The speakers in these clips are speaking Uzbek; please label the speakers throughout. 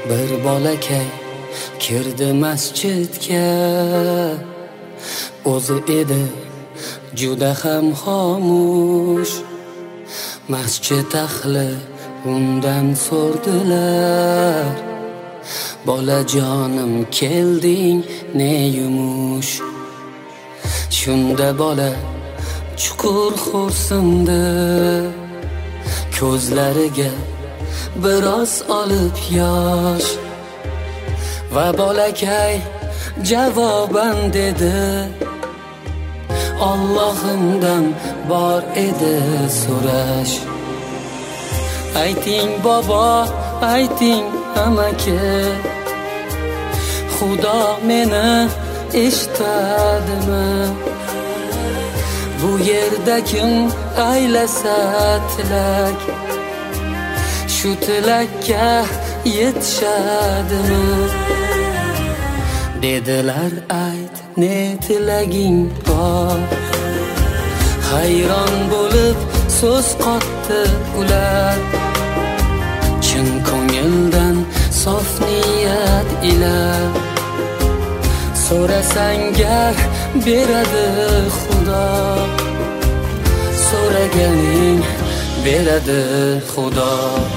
Speaker 1: Bir bolakay kirdi masjidga, o'zi edi juda ham xomush. Masjid ahli undan so'rdilar, bolajonim kelding ne yumush. Shunda bola chuqur xo'rsindi, ko'zlariga biroz olib yosh. Va bolakay javoban dedi, Allohimdan bor edi so'rash. Ayting bobo, ayting amaki, Xudo meni eshitadimi? Bu yerda kim aylasa tilak, shu tilakka yetishadimi? Dedilar ayt ne tilaging bor. Hayron bo'lib so'z qotdi ular, chin ko'ngildan sof niyat ila. So'rasang gar beradi Xudo, so'raganing beradi Xudo.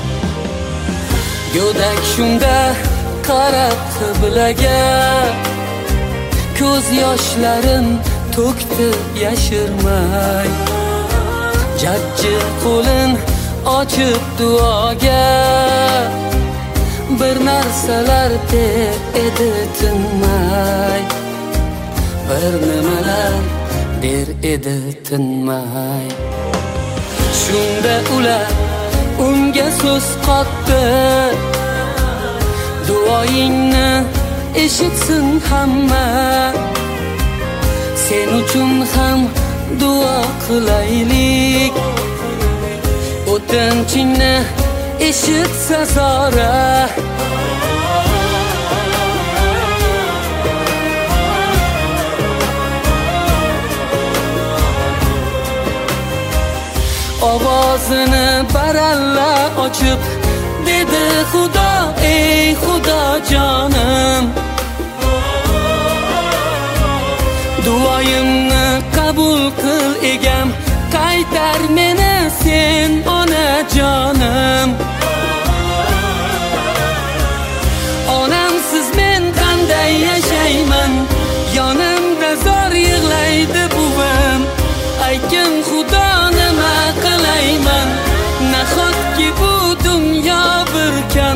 Speaker 1: Go'dak shunda qarab qiblaga, ko'z yoshlarin to'kdi yashirmay. Jajji qo'lin ochib duoga, bir narsalar der edi tinmay. Bir nimalar der edi tinmay. Shunda ular unga so'z qotdi, duoyingni eshitsin hamma. Sen uchun ham duo qilaylik, o'tinchingni eshitsa zora. Ovozini baralla ochib dedi Xudo, ey Xudo jonim, duoyimni qabul qil egam, qaytar meni sen onajonim. Onamsiz men qanday yashayman, yonimda zor yig'laydi buvim. Aytgin Xudo nima qilayman, nahotki bu dunyo bir kam.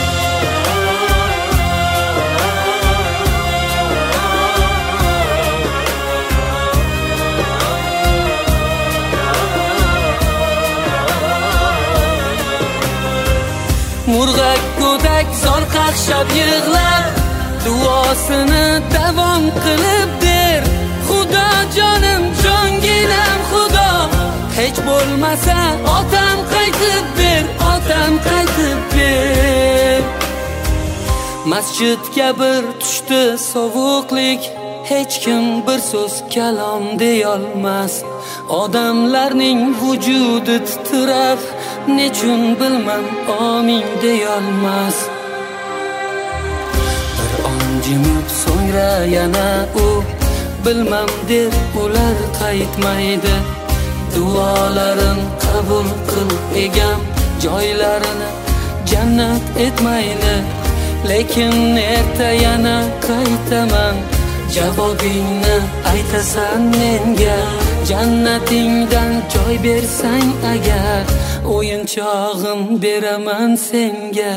Speaker 1: Murg'ak go'dak zor qaqshab yig'lar, duosini davom qilib der. Xudo jonim, jonginam Xudo, hech bo'lmasa otam qaytib ber, otam qaytib ber. Masjidga bir tushdi sovuqlik, hech kim bir so'z kalom deyolmas. Odamlarning vujudi titrab, nechun bilmam amin deyolmas. Bir on jimib so'ngra yana u bilmam der, ular qaytmaydi. Duolarim qabul qil egam, joylarini jannat etmaydi. Lekin erta yana qaytaman, javobingni aytasan menga. Jannatingdan joy bersang agar, o'yinchog'im beraman senga.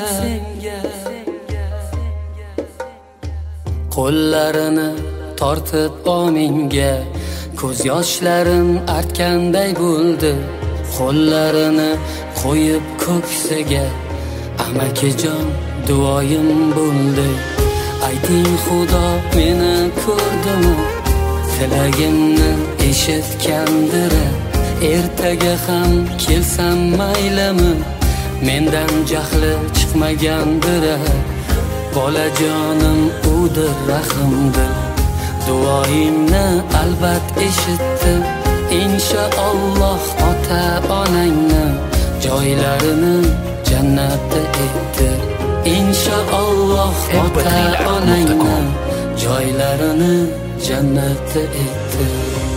Speaker 1: Qo'llarini tortib ominga, ko'z yoshlarim artganday bo'ldi. Qo'llarini qo'yib ko'ksiga, amakijon duoyim bo'ldi. Ayting Xudo meni ko'rdimi, tilagimni eshitgandir. Ertaga ham kelsam maylimi, mendan jahli chiqmagandir. Bolajonim udir rahmdil, duoyimni albat eshitdi. Inshaalloh ota onangni joylarini jannatda etdi. Inshaalloh Alloh ota onangni joylarini jannatda etdi.